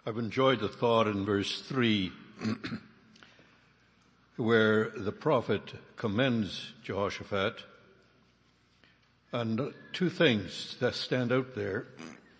I've enjoyed the thought in verse 3 where the prophet commends Jehoshaphat, and two things that stand out there.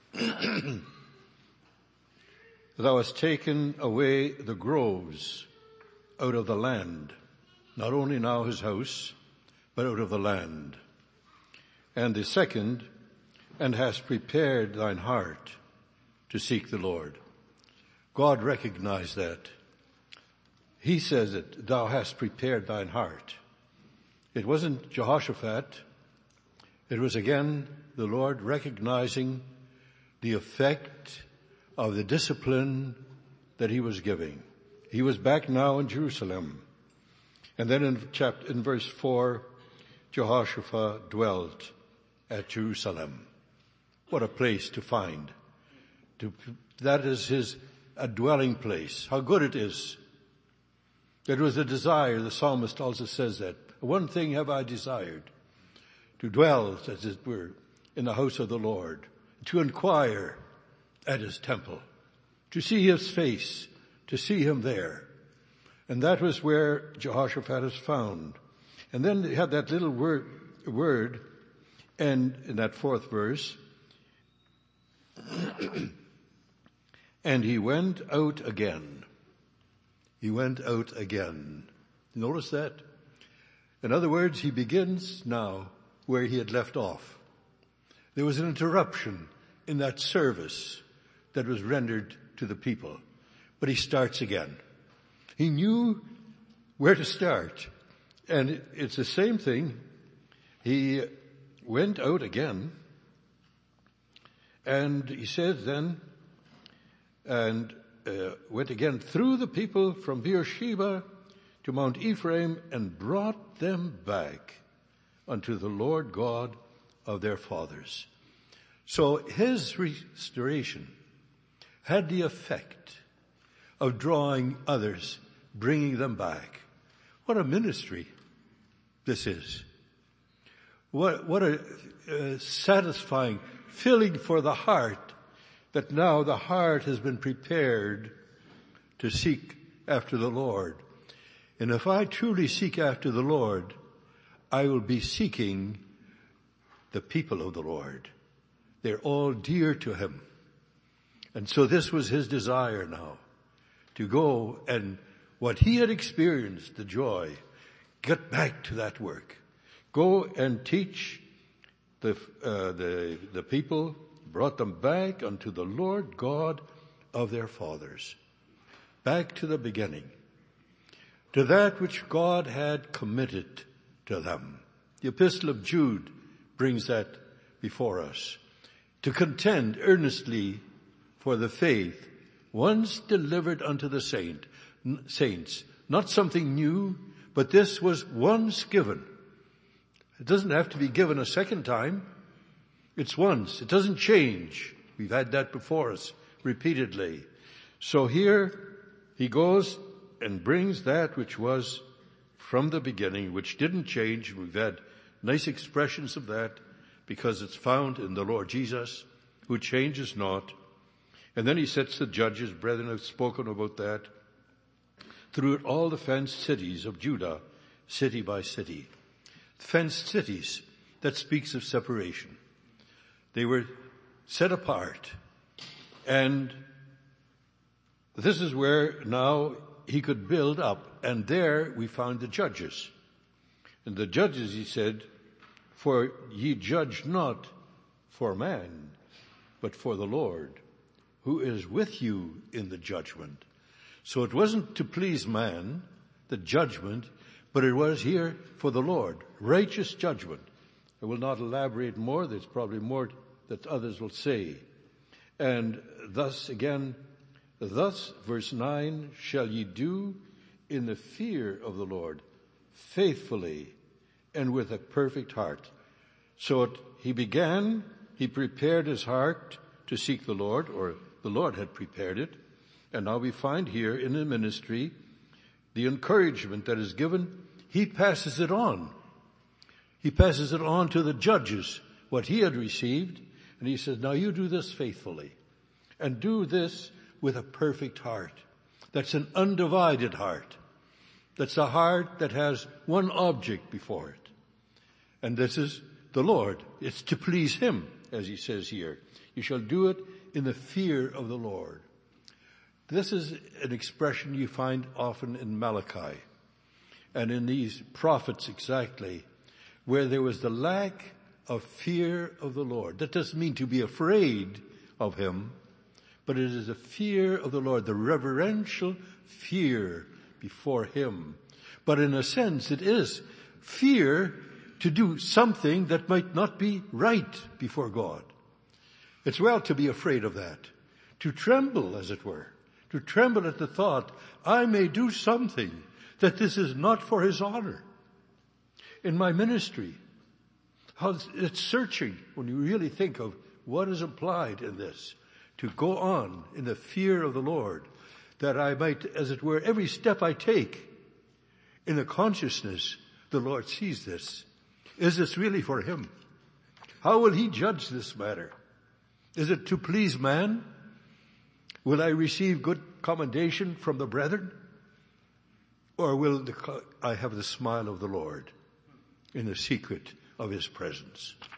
Thou hast taken away the groves out of the land, not only now his house, but out of the land. And the second, and hast prepared thine heart to seek the Lord. God recognized that. He says it, thou hast prepared thine heart. It wasn't Jehoshaphat. It was again the Lord recognizing the effect of the discipline that he was giving. He was back now in Jerusalem. And then in verse 4, Jehoshaphat dwelt at Jerusalem. What a place to find. That is a dwelling place. How good it is. It was a desire. The psalmist also says that. One thing have I desired, to dwell, as it were, in the house of the Lord, to inquire at his temple, to see his face, to see him there. And that was where Jehoshaphat is found. And then they had that little word, and in that fourth verse, and he went out again. He went out again. Notice that? In other words, he begins now where he had left off. There was an interruption in that service that was rendered to the people. But he starts again. He knew where to start. And it's the same thing. He went out again. And he says then, and went again through the people from Beersheba to Mount Ephraim and brought them back unto the Lord God of their fathers. So his restoration had the effect of drawing others, bringing them back. What a ministry this is. What a satisfying filling for the heart, that now the heart has been prepared to seek after the Lord. And if I truly seek after the Lord, I will be seeking the people of the Lord. They're all dear to him. And so this was his desire now, to go and what he had experienced, the joy, get back to that work. Go and teach the people, brought them back unto the Lord God of their fathers. Back to the beginning. To that which God had committed to them. The Epistle of Jude brings that before us. To contend earnestly for the faith once delivered unto the saints. Not something new, but this was once given. It doesn't have to be given a second time. It's once. It doesn't change. We've had that before us repeatedly. So here he goes and brings that which was from the beginning, which didn't change. We've had nice expressions of that because it's found in the Lord Jesus, who changes not. And then he sets the judges. Brethren have spoken about that. Throughout all the fenced cities of Judah, city by city. Fenced cities, that speaks of separation. They were set apart. And this is where now he could build up. And there we found the judges. And the judges, he said, for ye judge not for man, but for the Lord, who is with you in the judgment. So it wasn't to please man, the judgment, but it was here for the Lord, righteous judgment. I will not elaborate more. There's probably more that others will say. And thus again, thus, verse 9, shall ye do in the fear of the Lord, faithfully and with a perfect heart. So he prepared his heart to seek the Lord, or the Lord had prepared it. And now we find here in the ministry, the encouragement that is given, he passes it on. He passes it on to the judges, what he had received. And he says, now you do this faithfully. And do this with a perfect heart. That's an undivided heart. That's a heart that has one object before it. And this is the Lord. It's to please Him, as He says here. You shall do it in the fear of the Lord. This is an expression you find often in Malachi and in these prophets exactly, where there was the lack of fear of the Lord. That doesn't mean to be afraid of Him, but it is a fear of the Lord, the reverential fear before Him. But in a sense, it is fear to do something that might not be right before God. It's well to be afraid of that, to tremble, as it were, to tremble at the thought, I may do something that this is not for His honor. In my ministry, how it's searching when you really think of what is implied in this, to go on in the fear of the Lord, that I might, as it were, every step I take in the consciousness the Lord sees this. Is this really for Him? How will He judge this matter? Is it to please man? Will I receive good commendation from the brethren? Or will I have the smile of the Lord in the secret of His presence?